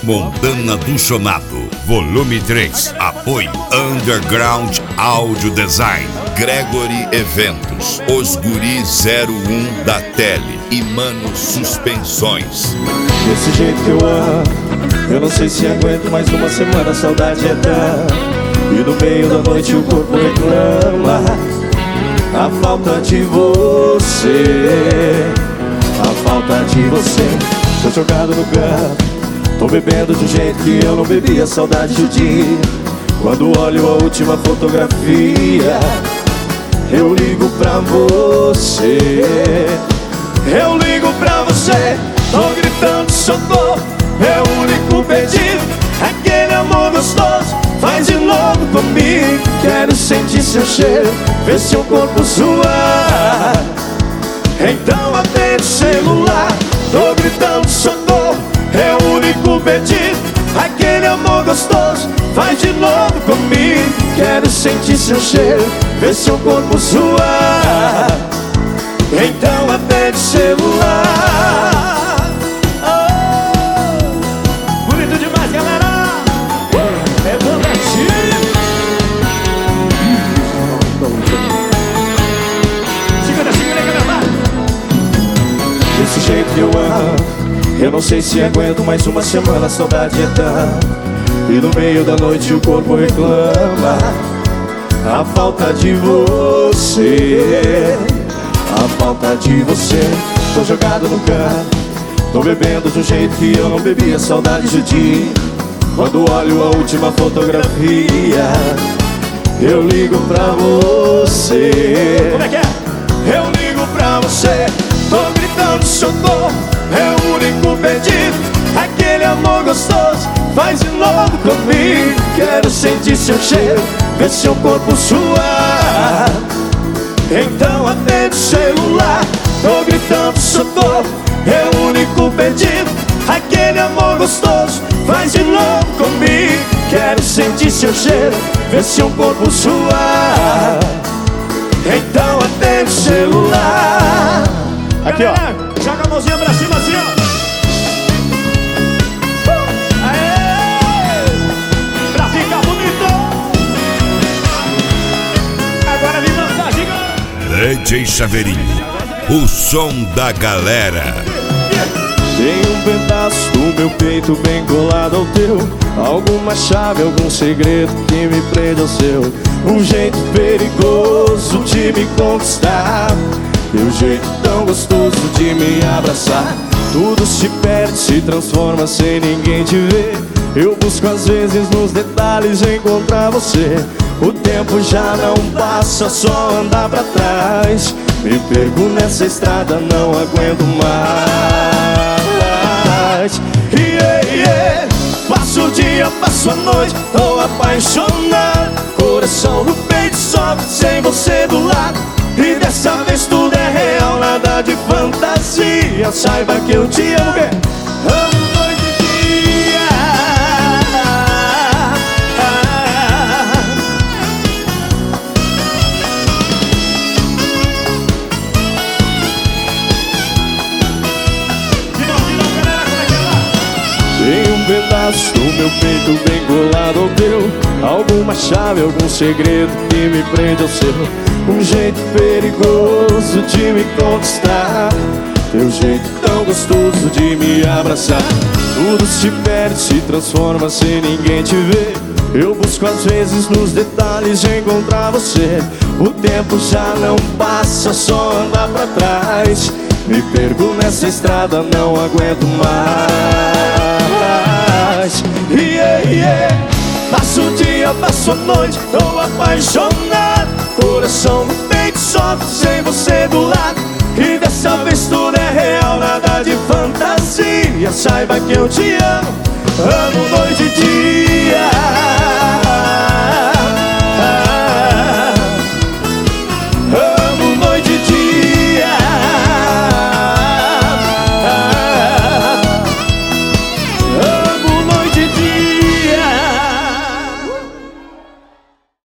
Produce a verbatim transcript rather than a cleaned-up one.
Montana do Chonato, volume três. Apoio Underground Audio Design, Gregory Eventos, Os Guri zero um da Tele e Mano Suspensões. Desse jeito que eu amo, eu não sei se aguento mais uma semana, a saudade é tanta. E no meio da noite o corpo reclama a falta de você, a falta de você. Tô jogado no canto, tô bebendo de um jeito que eu não bebia, saudade do dia. Quando olho a última fotografia, eu ligo pra você, eu ligo pra você. Tô gritando socorro, é o único pedido, aquele amor gostoso, faz de novo comigo. Quero sentir seu cheiro, ver seu corpo suar. Então atende o celular, tô gritando socorro, é o único pedido, aquele amor gostoso, faz de novo comigo. Quero sentir seu cheiro, ver seu corpo suar. Então atende o celular. Oh, bonito demais, galera. É do Brasil. Segura, segura, galera. Desse jeito que eu amo, eu não sei se aguento mais uma semana, a saudade é tanta. E no meio da noite o corpo reclama a falta de você, a falta de você. Tô jogado no canto, tô bebendo de um jeito que eu não bebia, saudade de ti. Quando olho a última fotografia, eu ligo pra você. Como é que é? Eu ligo pra você, tô gritando socorro, é o único pedido, aquele amor gostoso, faz de novo comigo. Quero sentir seu cheiro, ver seu corpo suar. Então atende o celular, tô gritando socorro, é o único pedido, aquele amor gostoso, faz de novo comigo. Quero sentir seu cheiro, ver seu corpo suar. Então atende o celular. Aqui, ó, joga a mãozinha pra cima assim, ó. Aê! Pra ficar bonito. Agora vem dançar gigante. D J Chaveirinho, o som da galera. Tem um pedaço do meu peito bem colado ao teu, alguma chave, algum segredo que me prende ao seu. Um jeito perigoso de me conquistar, teu jeito tão gostoso de me abraçar. Tudo se perde, se transforma sem ninguém te ver. Eu busco às vezes nos detalhes encontrar você. O tempo já não passa, só andar pra trás. Me perco nessa estrada, não aguento mais. Yeah, yeah. Passo o dia, passo a noite, tô apaixonado. Coração no peito sofre sem você do lado. E dessa vez tudo é real, nada de fantasia. Saiba que eu te amo, amo noite e dia. Tem um pedaço do meu peito bem colado ao teu, alguma chave, algum segredo que me prende ao seu. Um jeito perigoso de me conquistar, teu jeito tão gostoso de me abraçar. Tudo se perde, se transforma sem ninguém te ver. Eu busco às vezes nos detalhes encontrar você. O tempo já não passa, só anda pra trás. Me perco nessa estrada, não aguento mais. Yeah, yeah. Passo o dia, passo a noite, tô apaixonado. Coração no peito sofre sem você do lado. E dessa vez tudo é real, nada de fantasia. Saiba que eu te amo, amo noite e dia.